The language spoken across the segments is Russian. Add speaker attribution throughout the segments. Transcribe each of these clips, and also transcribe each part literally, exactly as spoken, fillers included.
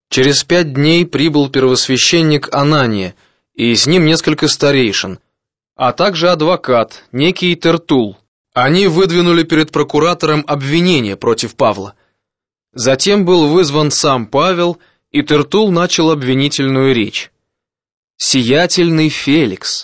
Speaker 1: Через пять дней прибыл первосвященник Анания, и с ним несколько старейшин, а также адвокат, некий Тертул. Они выдвинули перед прокуратором обвинение против Павла. Затем был вызван сам Павел, и Тертул начал обвинительную речь. «Сиятельный Феликс,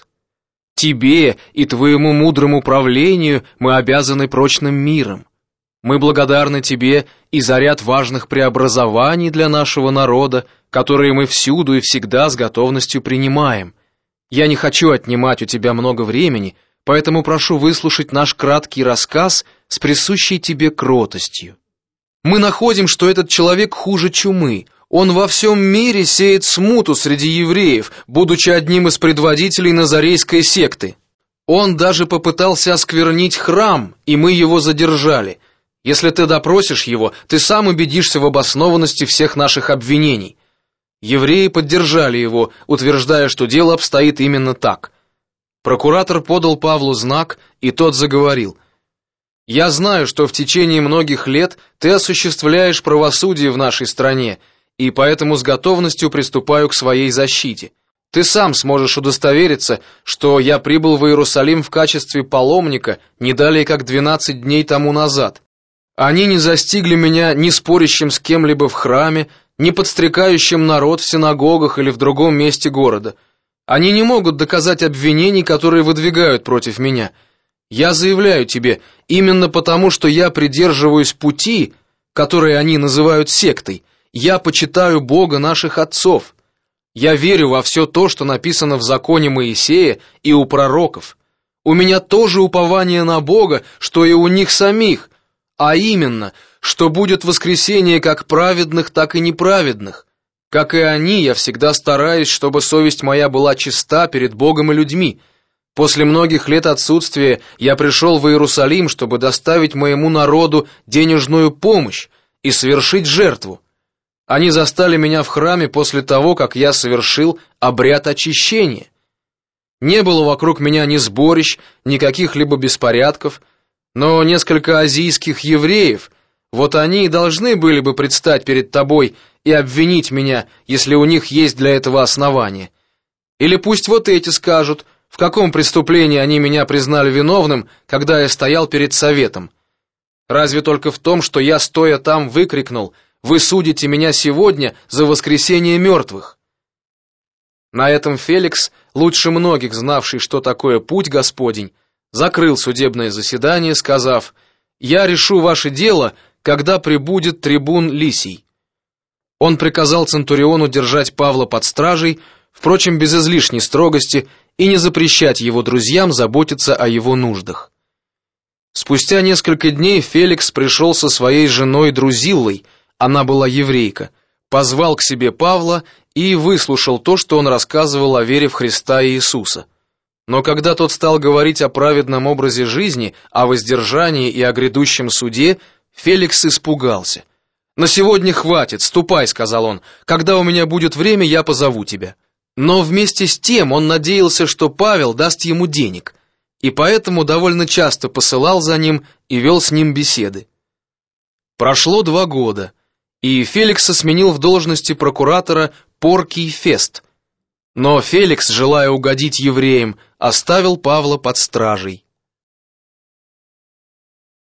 Speaker 1: тебе и твоему мудрому правлению мы обязаны прочным миром. Мы благодарны тебе и за ряд важных преобразований для нашего народа, которые мы всюду и всегда с готовностью принимаем. Я не хочу отнимать у тебя много времени, поэтому прошу выслушать наш краткий рассказ с присущей тебе кротостью. Мы находим, что этот человек хуже чумы. Он во всем мире сеет смуту среди евреев, будучи одним из предводителей назарейской секты. Он даже попытался осквернить храм, и мы его задержали. Если ты допросишь его, ты сам убедишься в обоснованности всех наших обвинений». Евреи поддержали его, утверждая, что дело обстоит именно так. Прокуратор подал Павлу знак, и тот заговорил. «Я знаю, что в течение многих лет ты осуществляешь правосудие в нашей стране, и поэтому с готовностью приступаю к своей защите. Ты сам сможешь удостовериться, что я прибыл в Иерусалим в качестве паломника не далее как двенадцать дней тому назад. Они не застигли меня ни спорящим с кем-либо в храме, ни подстрекающим народ в синагогах или в другом месте города. Они не могут доказать обвинений, которые выдвигают против меня. Я заявляю тебе, именно потому, что я придерживаюсь пути, которые они называют сектой, я почитаю Бога наших отцов. Я верю во все то, что написано в законе Моисея и у пророков. У меня тоже упование на Бога, что и у них самих, а именно, что будет воскресение как праведных, так и неправедных. Как и они, я всегда стараюсь, чтобы совесть моя была чиста перед Богом и людьми. После многих лет отсутствия я пришел в Иерусалим, чтобы доставить моему народу денежную помощь и совершить жертву. Они застали меня в храме после того, как я совершил обряд очищения. Не было вокруг меня ни сборищ, ни каких-либо беспорядков, но несколько азийских евреев, вот они и должны были бы предстать перед тобой и обвинить меня, если у них есть для этого основания. Или пусть вот эти скажут, в каком преступлении они меня признали виновным, когда я стоял перед советом. Разве только в том, что я, стоя там, выкрикнул: «Вы судите меня сегодня за воскресение мертвых». На этом Феликс, лучше многих знавший, что такое путь Господень, закрыл судебное заседание, сказав: «Я решу ваше дело, когда прибудет трибун Лисий». Он приказал центуриону держать Павла под стражей, впрочем, без излишней строгости, и не запрещать его друзьям заботиться о его нуждах. Спустя несколько дней Феликс пришел со своей женой Друзиллой, она была еврейка, позвал к себе Павла и выслушал то, что он рассказывал о вере в Христа и Иисуса. Но когда тот стал говорить о праведном образе жизни, о воздержании и о грядущем суде, Феликс испугался. «На сегодня хватит, ступай», — сказал он, — «когда у меня будет время, я позову тебя». Но вместе с тем он надеялся, что Павел даст ему денег, и поэтому довольно часто посылал за ним и вел с ним беседы. Прошло два года, и Феликса сменил в должности прокуратора Поркий Фест. Но Феликс, желая угодить евреям, оставил Павла под стражей.